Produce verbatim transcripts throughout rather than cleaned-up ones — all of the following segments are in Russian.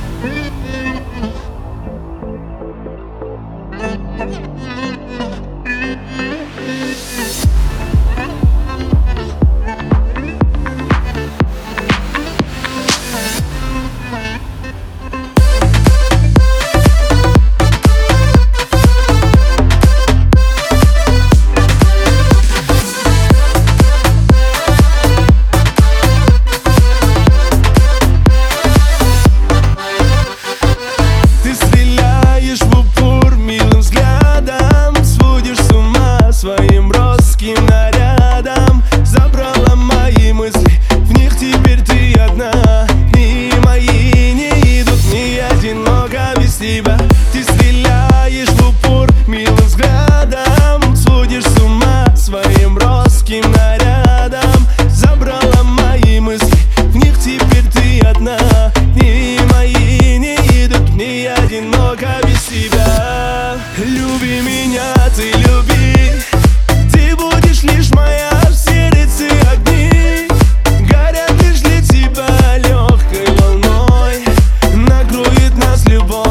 Ты стреляешь в упор милым взглядом, сводишь с ума своим броским нарядом. Забрала мои мысли, в них теперь ты одна. Дни мои не идут, мне одиноко без тебя. Люби меня, ты люби, ты будешь лишь моя. В сердце огни горят лишь для тебя, легкой волной накроет нас любовь.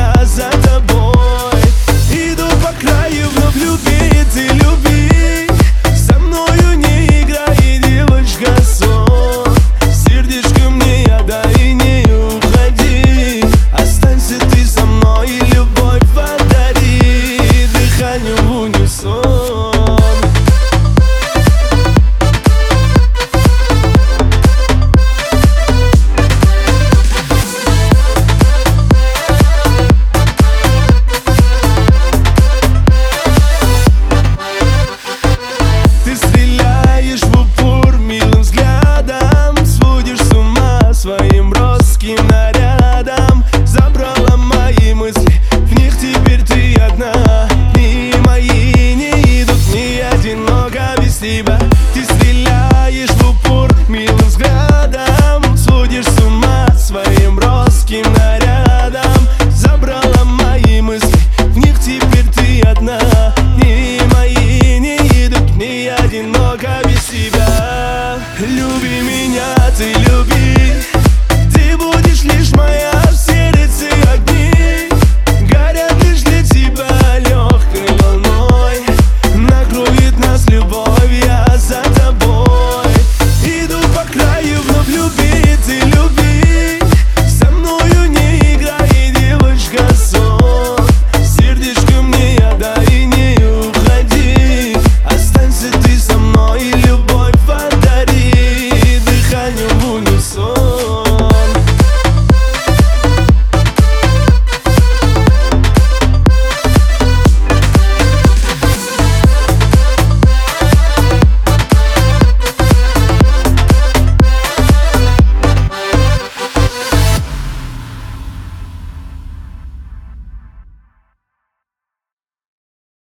Своим броским нарядом забрала мои мысли, в них теперь ты одна. Дни мои не идут, мне одиноко без тебя. Ты стреляешь в упор милым взглядом, сводишь с ума своим броским нарядом. Забрала мои мысли, в них теперь ты одна. Дни мои не идут, мне одиноко без тебя. Люби меня, ты люби, ты будешь лишь моя. В сердце огни горят лишь для тебя, легкой волной накроет нас любовь. Я за тобой иду по краю, вновь люби, ты люби.